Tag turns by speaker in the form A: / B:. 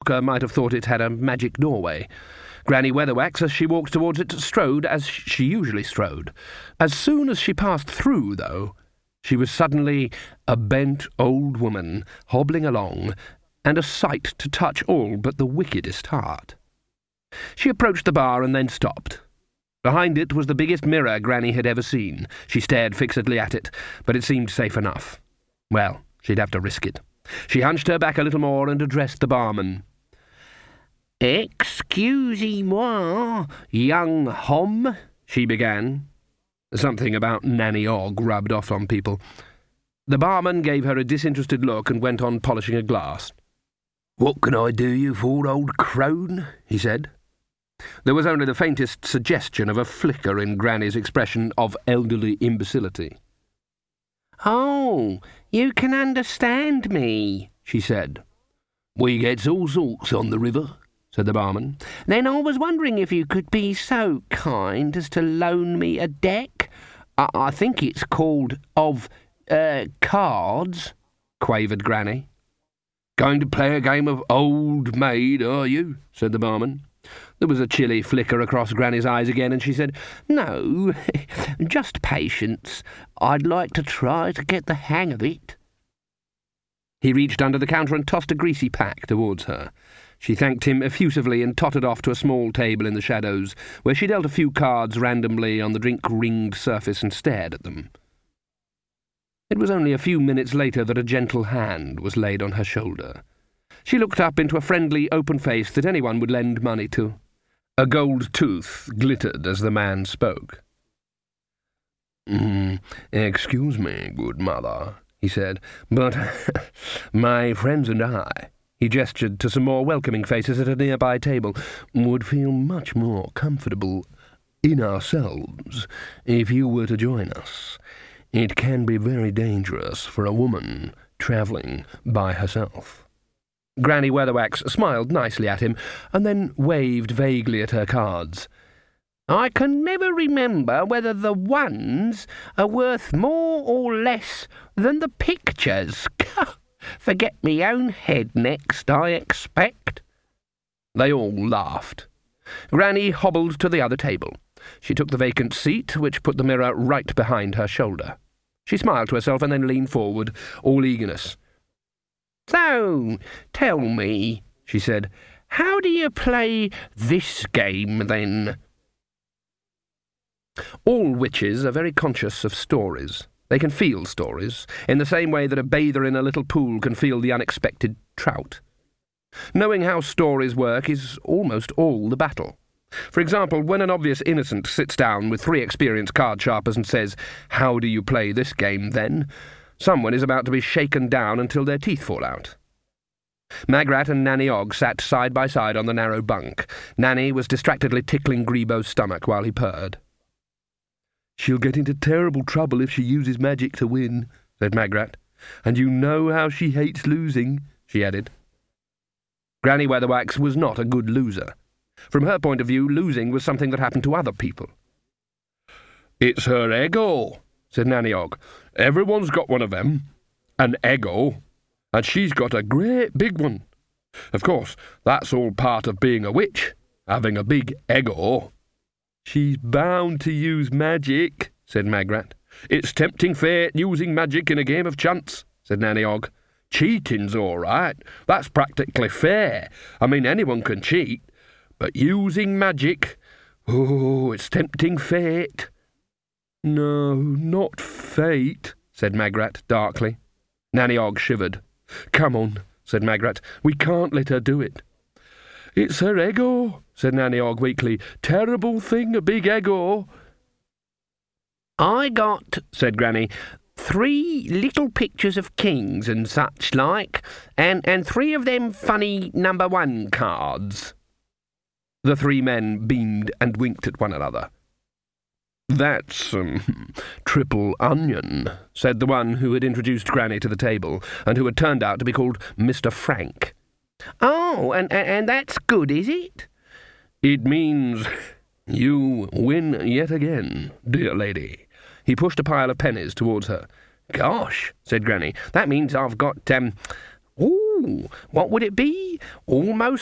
A: onlooker might have thought it had a magic doorway. Granny Weatherwax, as she walked towards it, strode as she usually strode. As soon as she passed through, though, she was suddenly a bent old woman, hobbling along, and a sight to touch all but the wickedest heart. She approached the bar and then stopped. Behind it was the biggest mirror Granny had ever seen. She stared fixedly at it, but it seemed safe enough. Well, she'd have to risk it. She hunched her back a little more and addressed the barman. "Excusez-moi, young Hom," she began. Something about Nanny Ogg rubbed off on people. The barman gave her a disinterested look and went on polishing a glass. "What can I do you for, old crone?" he said. There was only the faintest suggestion of a flicker in Granny's expression of elderly imbecility. "Oh, you can understand me," she said. "We gets all sorts on the river," said the barman. "Then I was wondering if you could be so kind as to loan me a deck. I think it's called cards," quavered Granny. "Going to play a game of Old Maid, are you?" said the barman. There was a chilly flicker across Granny's eyes again, and she said, "No, just patience. I'd like to try to get the hang of it." He reached under the counter and tossed a greasy pack towards her. She thanked him effusively and tottered off to a small table in the shadows, where she dealt a few cards randomly on the drink-ringed surface and stared at them. It was only a few minutes later that a gentle hand was laid on her shoulder. She looked up into a friendly, open face that anyone would lend money to. A gold tooth glittered as the man spoke. "Excuse me, good mother," he said, "but my friends and I," he gestured to some more welcoming faces at a nearby table, "would feel much more comfortable in ourselves if you were to join us. It can be very dangerous for a woman travelling by herself." Granny Weatherwax smiled nicely at him, and then waved vaguely at her cards. "I can never remember whether the ones are worth more or less than the pictures. Forget me own head next, I expect." They all laughed. Granny hobbled to the other table. She took the vacant seat, which put the mirror right behind her shoulder. She smiled to herself and then leaned forward, all eagerness. "So, tell me," she said, "how do you play this game, then?" All witches are very conscious of stories. They can feel stories, in the same way that a bather in a little pool can feel the unexpected trout. Knowing how stories work is almost all the battle. For example, when an obvious innocent sits down with 3 experienced card sharpers and says, "How do you play this game, then?" someone is about to be shaken down until their teeth fall out. Magrat and Nanny Ogg sat side by side on the narrow bunk. Nanny was distractedly tickling Grebo's stomach while he purred. "She'll get into terrible trouble if she uses magic to win," said Magrat. "And you know how she hates losing," she added. Granny Weatherwax was not a good loser. From her point of view, losing was something that happened to other people. "It's her ego," said Nanny Ogg. "Everyone's got one of them. An ego. And she's got a great big one. Of course, that's all part of being a witch, having a big ego." "She's bound to use magic," said Magrat. "It's tempting fate using magic in a game of chance," said Nanny Ogg. "Cheating's all right. That's practically fair. I mean, anyone can cheat. But using magic, oh, it's tempting fate." "No, not fate," said Magrat darkly. Nanny Ogg shivered. "Come on," said Magrat. "We can't let her do it." "It's her ego," said Nanny Ogg weakly. "Terrible thing, a big ego." "I got," said Granny, 3 little pictures of kings and such like, and 3 of them funny number 1 cards." The 3 men beamed and winked at one another. "That's, triple onion," said the one who had introduced Granny to the table, and who had turned out to be called Mr. Frank. "Oh, and that's good, is it?" "It means you win yet again, dear lady." He pushed a pile of pennies towards her. "Gosh," said Granny, "that means I've got, what would it be? Almost